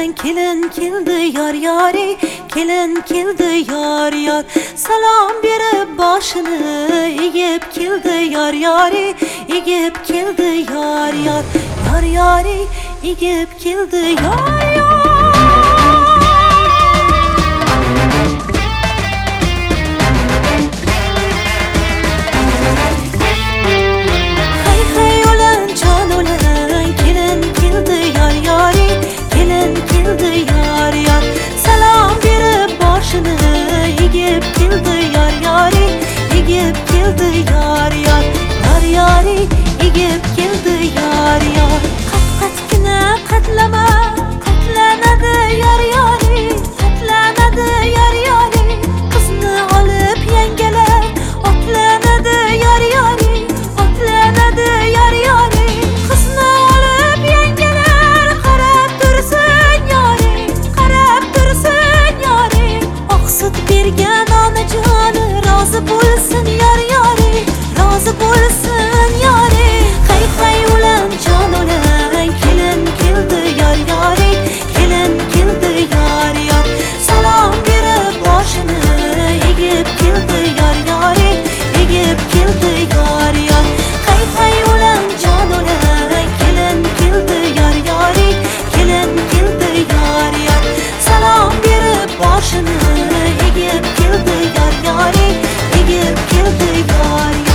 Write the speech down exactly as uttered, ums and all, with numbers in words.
kelin keldi yar yari, kelin keldi yar yar. Salam berip başını egip keldi yar yari, egip keldi yar yar. Yar yari, egip keldi yar yar. Egip keldi yar yar, yar yari, egip keldi yar yar. Qat qatgina qatlama, qatlanadi yar yari, qatlanadi yar yari. Qizni olib yangalar, otlanadi yar yari, otlanadi yar yari. Qizni olib yangalar, qarab tursin yari, qarab tursin yari. Oqsut bergan onajoni razı bo'lsin yar yari, razı bo'lsin yari. Hay hay ulan jon ulan, kelin keldi yar yari, kelin keldi yar yar. Salom berib boshini egib keldi yar yari, egib keldi yar yar. Hay hay ulan jon ulan, kelin keldi yar yari, kelin keldi yar yar. Salom berib boshini egib keldi yar yari, egib keldi yar yar.